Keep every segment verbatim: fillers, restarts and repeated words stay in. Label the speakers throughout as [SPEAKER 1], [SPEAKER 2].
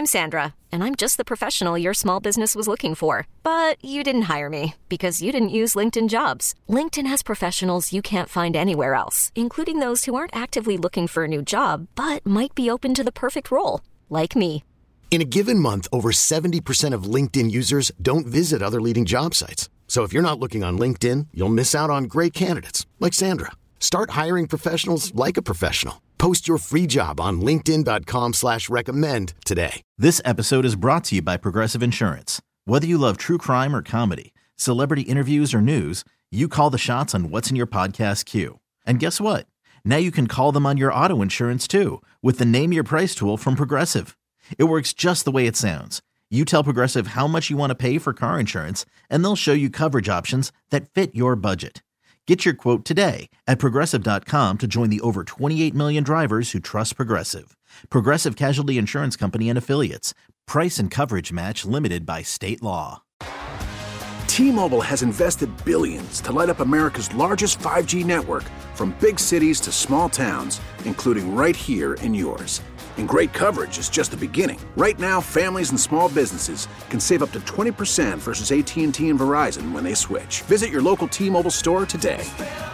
[SPEAKER 1] I'm Sandra, and I'm just the professional your small business was looking for. But you didn't hire me because you didn't use LinkedIn Jobs. LinkedIn has professionals you can't find anywhere else, including those who aren't actively looking for a new job, but might be open to the perfect role, like me.
[SPEAKER 2] In a given month, over seventy percent of LinkedIn users don't visit other leading job sites. So if you're not looking on LinkedIn, you'll miss out on great candidates like Sandra. Start hiring professionals like a professional. Post your free job on linkedin.com slash recommend today.
[SPEAKER 3] This episode is brought to you by Progressive Insurance. Whether you love true crime or comedy, celebrity interviews or news, you call the shots on what's in your podcast queue. And guess what? Now you can call them on your auto insurance too with the Name Your Price tool from Progressive. It works just the way it sounds. You tell Progressive how much you want to pay for car insurance, and they'll show you coverage options that fit your budget. Get your quote today at Progressive dot com to join the over twenty-eight million drivers who trust Progressive. Progressive Casualty Insurance Company and Affiliates. Price and coverage match limited by state law.
[SPEAKER 4] T-Mobile has invested billions to light up America's largest five G network, from big cities to small towns, including right here in yours. And great coverage is just the beginning. Right now, families and small businesses can save up to twenty percent versus A T and T and Verizon when they switch. Visit your local T-Mobile store today.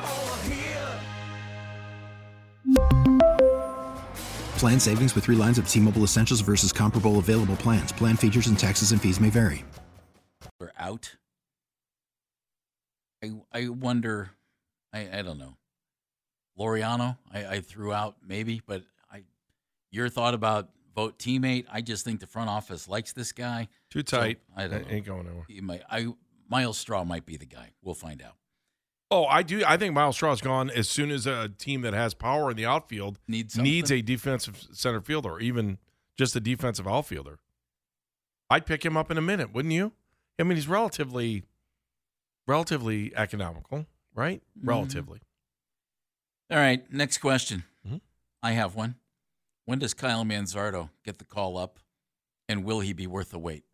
[SPEAKER 5] Plan savings with three lines of T-Mobile Essentials versus comparable available plans. Plan features and taxes and fees may vary.
[SPEAKER 6] We're out. I I wonder, I, I don't know. Laureano, I, I threw out maybe, but I your thought about vote teammate, I just think the front office likes this guy.
[SPEAKER 7] Too tight.
[SPEAKER 6] So, I don't know.
[SPEAKER 7] Ain't going nowhere.
[SPEAKER 6] He might, I, Miles Straw might be the guy. We'll find out.
[SPEAKER 7] Oh, I do. I think Miles Straw's gone as soon as a team that has power in the outfield
[SPEAKER 6] needs,
[SPEAKER 7] needs a defensive center fielder, or even just a defensive outfielder. I'd pick him up in a minute, wouldn't you? I mean, he's relatively, relatively economical, right? Mm-hmm. Relatively.
[SPEAKER 6] All right, next question.
[SPEAKER 7] Mm-hmm.
[SPEAKER 6] I have one. When does Kyle Manzardo get the call up, and will he be worth the wait?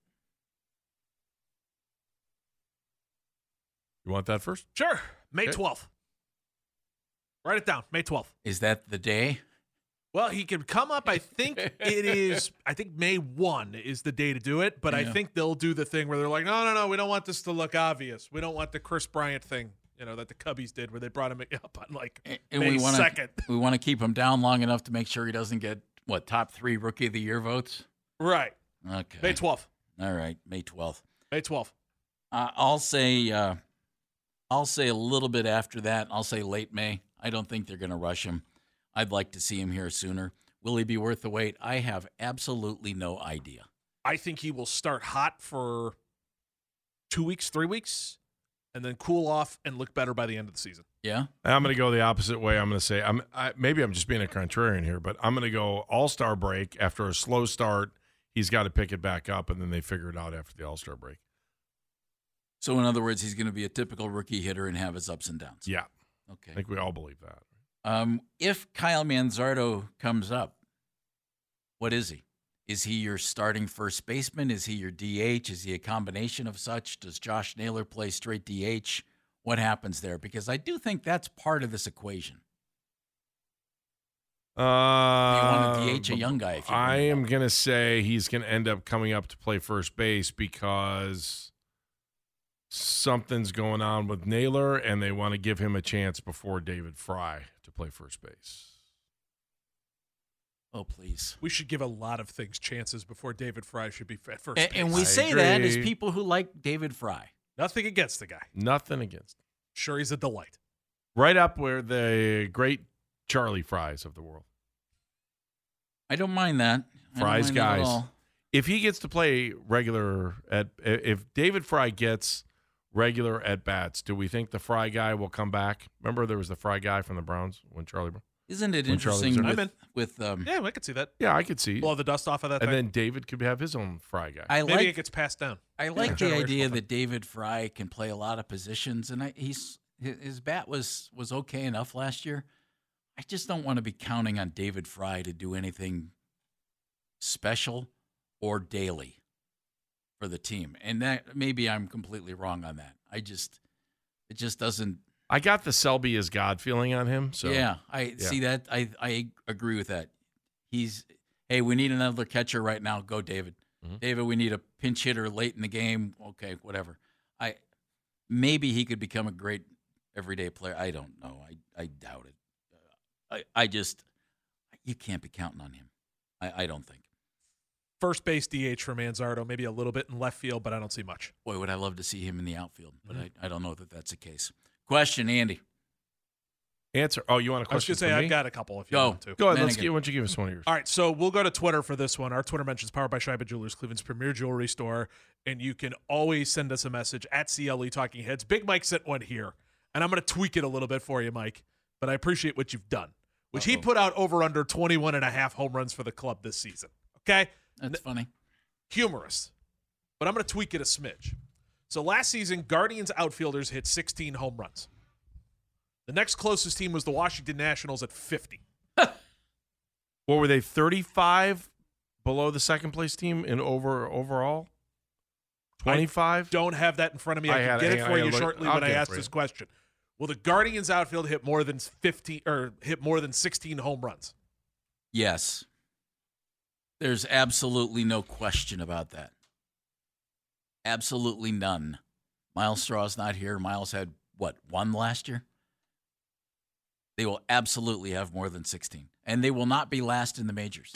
[SPEAKER 7] You want that first?
[SPEAKER 8] Sure. May twelfth. Write it down. May twelfth.
[SPEAKER 6] Is that the day?
[SPEAKER 8] Well, he can come up. I think it is, I think May first is the day to do it, but yeah. I think they'll do the thing where they're like, no, no, no, we don't want this to look obvious. We don't want the Chris Bryant thing, you know, that the Cubbies did where they brought him up on like
[SPEAKER 6] and
[SPEAKER 8] May
[SPEAKER 6] we wanna,
[SPEAKER 8] second.
[SPEAKER 6] We want to keep him down long enough to make sure he doesn't get, what, top three Rookie of the Year votes?
[SPEAKER 8] Right.
[SPEAKER 6] Okay.
[SPEAKER 8] May twelfth.
[SPEAKER 6] All right, May twelfth.
[SPEAKER 8] May twelfth.
[SPEAKER 6] Uh, I'll say... Uh, I'll say a little bit after that. I'll say late May. I don't think they're going to rush him. I'd like to see him here sooner. Will he be worth the wait? I have absolutely no idea.
[SPEAKER 8] I think he will start hot for two weeks, three weeks, and then cool off and look better by the end of the season.
[SPEAKER 6] Yeah?
[SPEAKER 7] I'm going to go the opposite way. I'm going to say, I'm I, maybe I'm just being a contrarian here, but I'm going to go all-star break. After a slow start, he's got to pick it back up, and then they figure it out after the all-star break.
[SPEAKER 6] So, in other words, he's going to be a typical rookie hitter and have his ups and downs.
[SPEAKER 7] Yeah.
[SPEAKER 6] Okay.
[SPEAKER 7] I think we all believe that.
[SPEAKER 6] Um, if Kyle Manzardo comes up, what is he? Is he your starting first baseman? Is he your D H? Is he a combination of such? Does Josh Naylor play straight D H? What happens there? Because I do think that's part of this equation.
[SPEAKER 7] Uh,
[SPEAKER 6] you want to D H a young guy. If you
[SPEAKER 7] I am going to say he's going to end up coming up to play first base because something's going on with Naylor, and they want to give him a chance before David Fry to play first base.
[SPEAKER 6] Oh, please.
[SPEAKER 8] We should give a lot of things chances before David Fry should be at first
[SPEAKER 6] and,
[SPEAKER 8] base.
[SPEAKER 6] And we
[SPEAKER 7] I
[SPEAKER 6] say
[SPEAKER 7] agree.
[SPEAKER 6] that as people who like David Fry.
[SPEAKER 8] Nothing against the guy.
[SPEAKER 7] Nothing against him.
[SPEAKER 8] Sure, he's a delight.
[SPEAKER 7] Right up where the great Charlie Fries of the world.
[SPEAKER 6] I don't mind that.
[SPEAKER 7] Fries
[SPEAKER 6] mind
[SPEAKER 7] guys.
[SPEAKER 6] that
[SPEAKER 7] If he gets to play regular at, if David Fry gets regular at bats, do we think the Fry guy will come back? Remember, there was the Fry guy from the Browns when Charlie.
[SPEAKER 6] Isn't it
[SPEAKER 7] when
[SPEAKER 6] interesting
[SPEAKER 7] Charlie
[SPEAKER 6] with, with um,
[SPEAKER 8] yeah, I could see that.
[SPEAKER 7] Yeah, I could see.
[SPEAKER 8] Blow the dust off of that.
[SPEAKER 7] And
[SPEAKER 8] thing.
[SPEAKER 7] then David could have his own Fry guy.
[SPEAKER 6] I
[SPEAKER 8] Maybe
[SPEAKER 6] like,
[SPEAKER 8] it gets passed down.
[SPEAKER 6] I like
[SPEAKER 8] yeah.
[SPEAKER 6] the idea
[SPEAKER 8] thing.
[SPEAKER 6] that David Fry can play a lot of positions, and I, he's his bat was was okay enough last year. I just don't want to be counting on David Fry to do anything special or daily for the team, and that maybe I'm completely wrong on that. I just it just doesn't.
[SPEAKER 7] I got the Selby is God feeling on him. So
[SPEAKER 6] yeah, I
[SPEAKER 7] yeah.
[SPEAKER 6] see that. I I agree with that. He's hey, we need another catcher right now. Go, David.
[SPEAKER 7] Mm-hmm.
[SPEAKER 6] David, we need a pinch hitter late in the game. Okay, whatever. I maybe he could become a great everyday player. I don't know. I, I doubt it. Uh, I I just you can't be counting on him. I, I don't think.
[SPEAKER 8] First base D H for Manzardo, maybe a little bit in left field, but I don't see much.
[SPEAKER 6] Boy, would I love to see him in the outfield, but mm-hmm. I, I don't know that that's the case. Question, Andy.
[SPEAKER 7] Answer. Oh, you want a question?
[SPEAKER 8] I was going to say,
[SPEAKER 7] from
[SPEAKER 8] I've
[SPEAKER 7] me?
[SPEAKER 8] got a couple if you
[SPEAKER 6] Go.
[SPEAKER 8] want to.
[SPEAKER 7] Go ahead. Let's
[SPEAKER 6] Mannigan.
[SPEAKER 7] get, why don't you give us one of yours?
[SPEAKER 8] All right, so we'll go to Twitter for this one. Our Twitter mention is powered by Scheibe Jewelers, Cleveland's premier jewelry store, and you can always send us a message at C L E Talking Heads. Big Mike sent one here, and I'm going to tweak it a little bit for you, Mike, but I appreciate what you've done, which Uh-oh. he put out over under twenty-one and a half home runs for the club this season. Okay?
[SPEAKER 6] That's funny.
[SPEAKER 8] Humorous, but I'm going to tweak it a smidge. So last season, Guardians outfielders hit sixteen home runs. The next closest team was the Washington Nationals at fifty.
[SPEAKER 7] What were they, thirty-five below the second place team in over overall? twenty-five?
[SPEAKER 8] I don't have that in front of me. I, I can get it for you look, shortly I'll when I ask this question. Will the Guardians outfield hit more than fifteen or hit more than sixteen home runs?
[SPEAKER 6] Yes. There's absolutely no question about that. Absolutely none. Miles Straw's not here. Miles had, what, one last year? They will absolutely have more than sixteen. And they will not be last in the majors.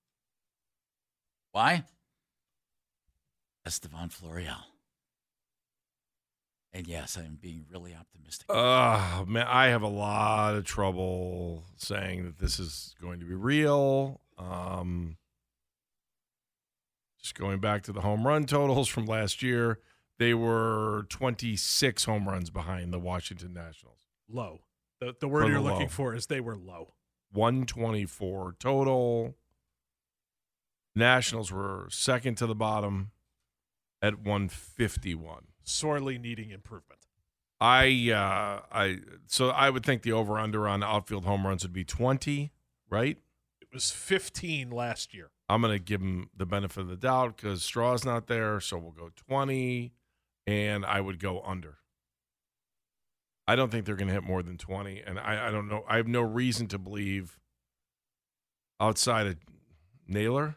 [SPEAKER 6] Why? Estevan Florial. And yes, I'm being really optimistic.
[SPEAKER 7] Uh, man, I have a lot of trouble saying that this is going to be real. Um, just going back to the home run totals from last year, they were twenty-six home runs behind the Washington Nationals.
[SPEAKER 8] Low. The, the word
[SPEAKER 7] For
[SPEAKER 8] you're
[SPEAKER 7] the
[SPEAKER 8] looking
[SPEAKER 7] low.
[SPEAKER 8] for is they were low.
[SPEAKER 7] one twenty-four total. Nationals were second to the bottom at one fifty-one.
[SPEAKER 8] Sorely needing improvement.
[SPEAKER 7] I uh, I so I would think the over-under on outfield home runs would be twenty, right?
[SPEAKER 8] It was fifteen last year.
[SPEAKER 7] I'm going to give him the benefit of the doubt because Straw's not there, so we'll go twenty, and I would go under. I don't think they're going to hit more than twenty, and I, I don't know. I have no reason to believe outside of Naylor.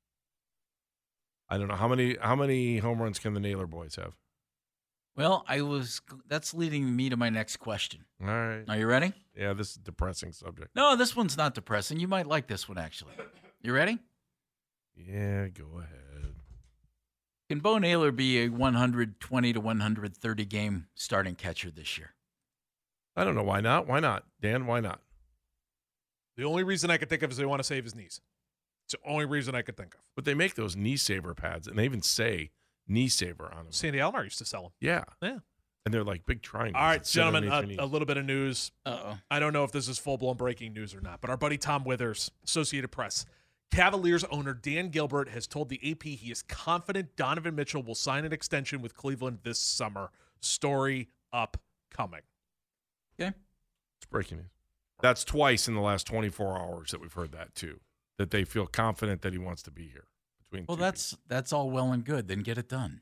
[SPEAKER 7] I don't know how many how many home runs can the Naylor boys have.
[SPEAKER 6] Well, I was. That's leading me to my next question.
[SPEAKER 7] All right.
[SPEAKER 6] Are you ready?
[SPEAKER 7] Yeah, this is a depressing subject.
[SPEAKER 6] No, this one's not depressing. You might like this one, actually. You ready?
[SPEAKER 7] Yeah, go ahead.
[SPEAKER 6] Can Bo Naylor be a one twenty to one thirty game starting catcher this year?
[SPEAKER 7] I don't know. Why not? Why not? Dan, why not?
[SPEAKER 8] The only reason I could think of is they want to save his knees. It's the only reason I could think of.
[SPEAKER 7] But they make those knee saver pads, and they even say knee saver on them.
[SPEAKER 8] Sandy Alomar used to sell them.
[SPEAKER 7] Yeah.
[SPEAKER 8] Yeah.
[SPEAKER 7] And they're like big triangles.
[SPEAKER 8] All right,
[SPEAKER 7] that sit
[SPEAKER 8] gentlemen,
[SPEAKER 7] underneath
[SPEAKER 8] a,
[SPEAKER 7] your
[SPEAKER 8] a little bit of news.
[SPEAKER 6] Uh-oh.
[SPEAKER 8] I don't know if this is full-blown breaking news or not, but our buddy Tom Withers, Associated Press, Cavaliers owner Dan Gilbert has told the A P he is confident Donovan Mitchell will sign an extension with Cleveland this summer. Story upcoming.
[SPEAKER 6] Okay.
[SPEAKER 7] It's breaking news. That's twice in the last twenty-four hours that we've heard that, too, that they feel confident that he wants to be here. Between
[SPEAKER 6] Well,
[SPEAKER 7] two
[SPEAKER 6] that's
[SPEAKER 7] people.
[SPEAKER 6] that's all well and good. Then get it done.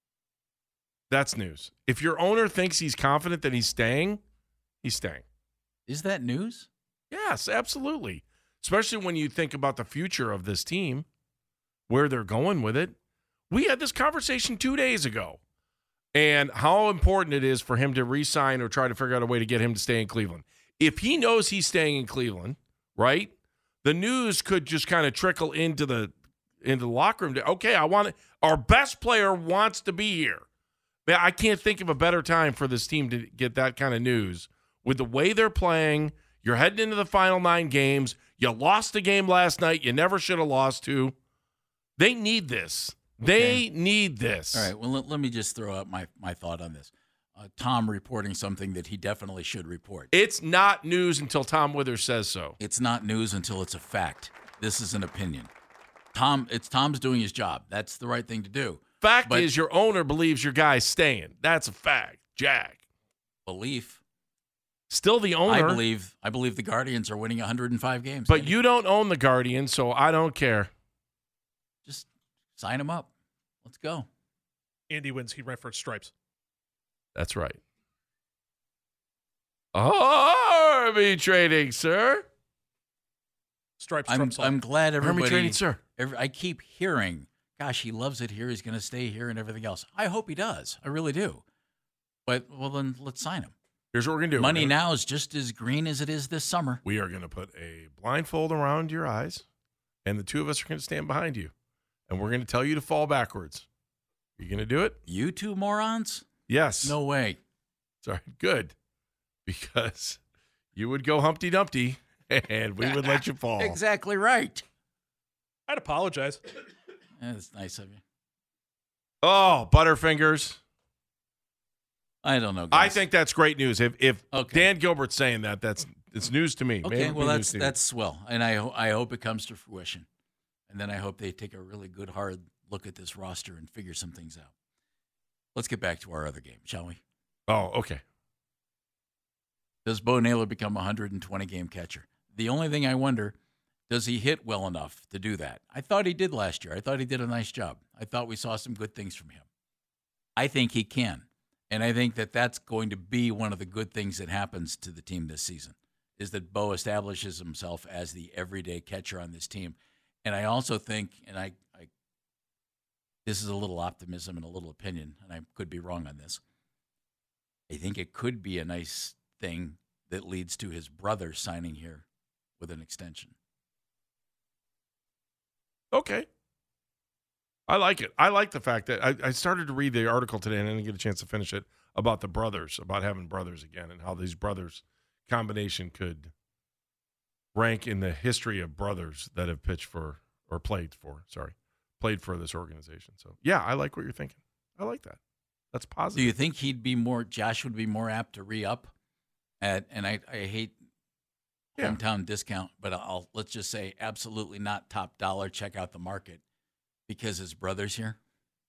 [SPEAKER 7] That's news. If your owner thinks he's confident that he's staying, he's staying.
[SPEAKER 6] Is that news?
[SPEAKER 7] Yes, absolutely. Especially when you think about the future of this team, where they're going with it. We had this conversation two days ago and how important it is for him to re-sign or try to figure out a way to get him to stay in Cleveland. If he knows he's staying in Cleveland, right, the news could just kind of trickle into the into the locker room. To, okay, I want it. Our best player wants to be here. Man, I can't think of a better time for this team to get that kind of news. With the way they're playing, you're heading into the final nine games. You lost the game last night you never should have lost to. They need this. They okay. need this.
[SPEAKER 6] All right, well, let, let me just throw out my, my thought on this. Uh, Tom reporting something that he definitely should report.
[SPEAKER 7] It's not news until Tom Withers says so.
[SPEAKER 6] It's not news until it's a fact. This is an opinion. Tom, it's Tom's doing his job. That's the right thing to do.
[SPEAKER 7] Fact
[SPEAKER 6] but
[SPEAKER 7] is your owner believes your guy's staying. That's a fact, Jack.
[SPEAKER 6] Belief.
[SPEAKER 7] Still the owner.
[SPEAKER 6] I believe I believe the Guardians are winning one hundred five games.
[SPEAKER 7] But you don't own the Guardians, so I don't care.
[SPEAKER 6] Just sign him up. Let's go.
[SPEAKER 8] Andy wins. He referenced stripes.
[SPEAKER 7] That's right. Arby trading, sir.
[SPEAKER 8] Stripes.
[SPEAKER 6] I'm, I'm glad everybody.
[SPEAKER 7] Army training, sir.
[SPEAKER 6] Every, I keep hearing, gosh, he loves it here. He's going to stay here and everything else. I hope he does. I really do. But, well, then let's sign him.
[SPEAKER 7] Here's what we're going to do.
[SPEAKER 6] Money
[SPEAKER 7] gonna,
[SPEAKER 6] now is just as green as it is this summer.
[SPEAKER 7] We are going to put a blindfold around your eyes, and the two of us are going to stand behind you, and we're going to tell you to fall backwards. Are you going to do it?
[SPEAKER 6] You two morons?
[SPEAKER 7] Yes.
[SPEAKER 6] No way.
[SPEAKER 7] Sorry. Good. Because you would go Humpty Dumpty, and we would let you fall.
[SPEAKER 6] Exactly right.
[SPEAKER 8] I'd apologize.
[SPEAKER 6] That's nice of you.
[SPEAKER 7] Oh, Butterfingers.
[SPEAKER 6] I don't know,
[SPEAKER 7] I
[SPEAKER 6] guys.
[SPEAKER 7] think that's great news. If if
[SPEAKER 6] Okay.
[SPEAKER 7] Dan Gilbert's saying that, that's it's news to me.
[SPEAKER 6] Okay,
[SPEAKER 7] Maybe
[SPEAKER 6] well,
[SPEAKER 7] news
[SPEAKER 6] that's
[SPEAKER 7] to you.
[SPEAKER 6] that's swell. And I, ho- I hope it comes to fruition. And then I hope they take a really good, hard look at this roster and figure some things out. Let's get back to our other game, shall we?
[SPEAKER 7] Oh, okay.
[SPEAKER 6] Does Bo Naylor become a one hundred twenty game catcher? The only thing I wonder, does he hit well enough to do that? I thought he did last year. I thought he did a nice job. I thought we saw some good things from him. I think he can. And I think that that's going to be one of the good things that happens to the team this season, is that Bo establishes himself as the everyday catcher on this team. And I also think, and I, I this is a little optimism and a little opinion, and I could be wrong on this, I think it could be a nice thing that leads to his brother signing here with an extension.
[SPEAKER 7] Okay. I like it. I like the fact that I, I started to read the article today and I didn't get a chance to finish it about the brothers, about having brothers again and how these brothers combination could rank in the history of brothers that have pitched for or played for, sorry, played for this organization. So, yeah, I like what you're thinking. I like that. That's positive.
[SPEAKER 6] Do you think he'd be more, Josh would be more apt to re-up at, and I, I hate
[SPEAKER 7] Yeah.
[SPEAKER 6] hometown discount, but I'll, let's just say absolutely not top dollar, check out the market because his brother's here?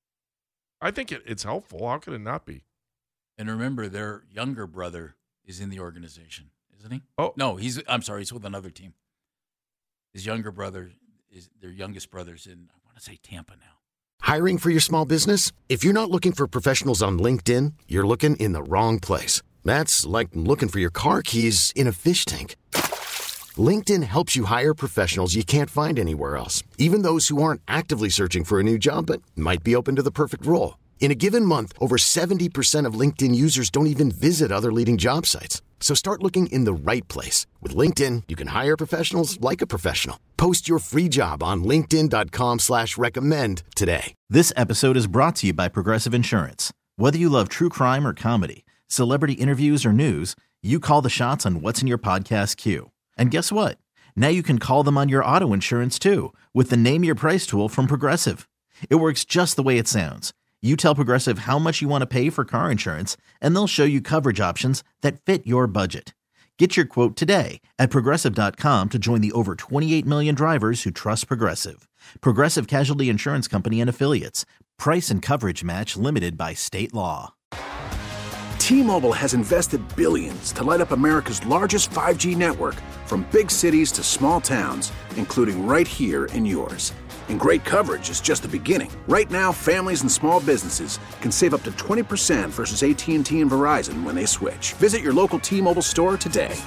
[SPEAKER 7] I think it, it's helpful. How could it not be?
[SPEAKER 6] And remember, their younger brother is in the organization, isn't he?
[SPEAKER 7] Oh.
[SPEAKER 6] No, he's, I'm sorry, he's with another team. His younger brother is, their youngest brother's in, I want to say Tampa now.
[SPEAKER 2] Hiring for your small business? If you're not looking for professionals on LinkedIn, you're looking in the wrong place. That's like looking for your car keys in a fish tank. LinkedIn helps you hire professionals you can't find anywhere else, even those who aren't actively searching for a new job but might be open to the perfect role. In a given month, over seventy percent of LinkedIn users don't even visit other leading job sites. So start looking in the right place. With LinkedIn, you can hire professionals like a professional. Post your free job on linkedin dot com slash recommend today.
[SPEAKER 3] This episode is brought to you by Progressive Insurance. Whether you love true crime or comedy, celebrity interviews or news, you call the shots on what's in your podcast queue. And guess what? Now you can call them on your auto insurance too with the Name Your Price tool from Progressive. It works just the way it sounds. You tell Progressive how much you want to pay for car insurance, and they'll show you coverage options that fit your budget. Get your quote today at Progressive dot com to join the over twenty-eight million drivers who trust Progressive. Progressive Casualty Insurance Company and Affiliates. Price and coverage match limited by state law.
[SPEAKER 4] T-Mobile has invested billions to light up America's largest five G network, from big cities to small towns, including right here in yours. And great coverage is just the beginning. Right now, families and small businesses can save up to twenty percent versus A T and T and Verizon when they switch. Visit your local T-Mobile store today.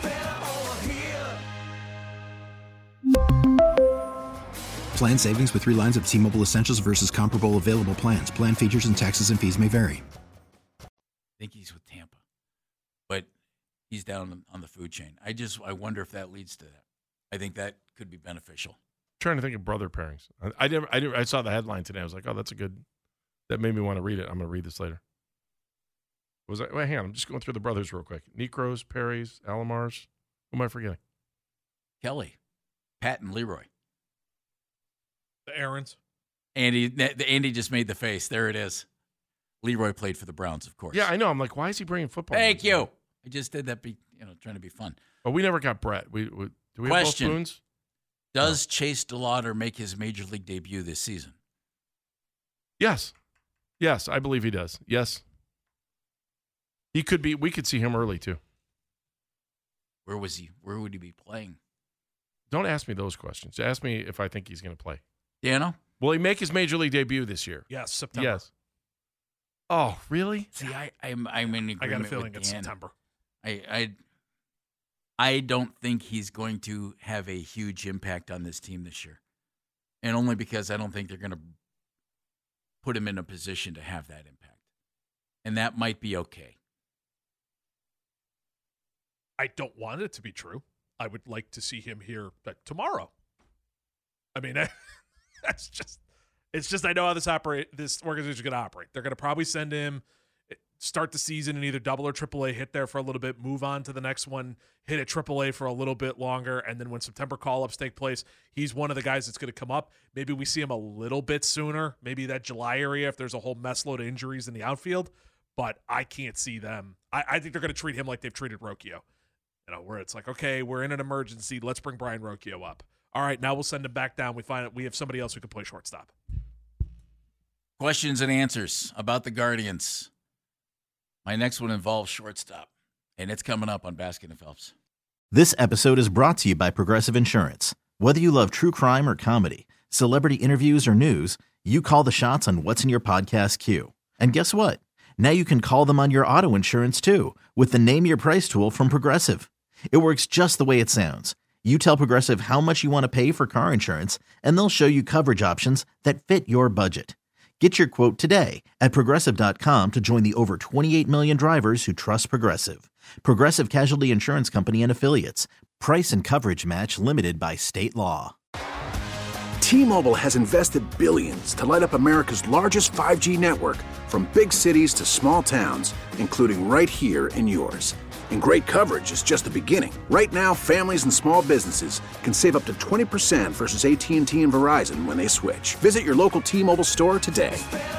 [SPEAKER 5] Plan savings with three lines of T-Mobile Essentials versus comparable available plans. Plan features and taxes and fees may vary.
[SPEAKER 6] I think he's with Tampa, but he's down on the food chain. I just, I wonder if that leads to that. I think that could be beneficial.
[SPEAKER 7] trying to think of brother pairings. I, I never, I, never, I saw the headline today. I was like, oh, that's a good. That made me want to read it. I'm going to read this later. Was I? Wait, hang on. I'm just going through the brothers real quick. Necros, Perrys, Alomars. Who am I forgetting?
[SPEAKER 6] Kelly, Pat, and Leroy.
[SPEAKER 8] The Aarons.
[SPEAKER 6] Andy, the Andy just made the face. There it is. Leroy played for the Browns, of course.
[SPEAKER 7] Yeah, I know. I'm like, why is he bringing football?
[SPEAKER 6] Thank you. I just did that, be you know, trying to be fun.
[SPEAKER 7] Oh, we never got Brett. We, we do we
[SPEAKER 6] Question.
[SPEAKER 7] have both Boones?
[SPEAKER 6] Does no. Chase DeLauder make his major league debut this season?
[SPEAKER 7] Yes. Yes, I believe he does. Yes. He could be. We could see him early too.
[SPEAKER 6] Where was he? Where would he be playing?
[SPEAKER 7] Don't ask me those questions. Ask me if I think he's going to play.
[SPEAKER 6] Dano?
[SPEAKER 7] Will he make his major league debut this year?
[SPEAKER 8] Yes, September.
[SPEAKER 7] Yes. Oh, really?
[SPEAKER 6] See, I, I'm I'm in agreement
[SPEAKER 8] I got a feeling
[SPEAKER 6] with
[SPEAKER 8] it's
[SPEAKER 6] Dan.
[SPEAKER 8] September.
[SPEAKER 6] I, I I don't think he's going to have a huge impact on this team this year. And only because I don't think they're going to put him in a position to have that impact. And that might be okay.
[SPEAKER 8] I don't want it to be true. I would like to see him here tomorrow. I mean, that's just, it's just, I know how this operate, this organization is going to operate. They're going to probably send him, start the season in either double or triple A, hit there for a little bit, move on to the next one, hit at triple A for a little bit longer, and then when September call-ups take place, he's one of the guys that's going to come up. Maybe we see him a little bit sooner, maybe that July area if there's a whole mess load of injuries in the outfield, but I can't see them. I, I think they're going to treat him like they've treated Rocchio, you know, where it's like, okay, we're in an emergency, let's bring Brayan Rocchio up. All right, now we'll send him back down. We find out we have somebody else who can play shortstop.
[SPEAKER 6] Questions and answers about the Guardians. My next one involves shortstop, and it's coming up on Baskin and Phelps.
[SPEAKER 3] This episode is brought to you by Progressive Insurance. Whether you love true crime or comedy, celebrity interviews or news, you call the shots on what's in your podcast queue. And guess what? Now you can call them on your auto insurance too with the Name Your Price tool from Progressive. It works just the way it sounds. You tell Progressive how much you want to pay for car insurance, and they'll show you coverage options that fit your budget. Get your quote today at Progressive dot com to join the over twenty-eight million drivers who trust Progressive. Progressive Casualty Insurance Company and Affiliates. Price and coverage match limited by state law.
[SPEAKER 4] T-Mobile has invested billions to light up America's largest five G network, from big cities to small towns, including right here in yours. And great coverage is just the beginning. Right now, families and small businesses can save up to twenty percent versus A T and T and Verizon when they switch. Visit your local T-Mobile store today.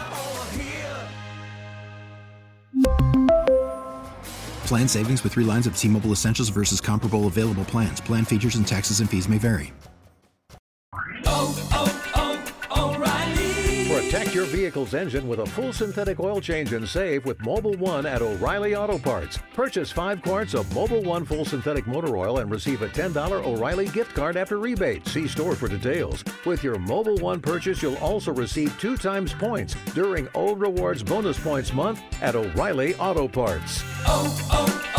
[SPEAKER 5] Plan savings with three lines of T-Mobile Essentials versus comparable available plans. Plan features and taxes and fees may vary.
[SPEAKER 9] Oh, oh, oh, O'Reilly. Protect your vehicle's engine with a full synthetic oil change and save with Mobil one at O'Reilly Auto Parts. Purchase five quarts of Mobil one full synthetic motor oil and receive a ten dollars O'Reilly gift card after rebate. See store for details. With your Mobil one purchase, you'll also receive two times points during O Rewards Bonus Points Month at O'Reilly Auto Parts.
[SPEAKER 10] Oh, oh,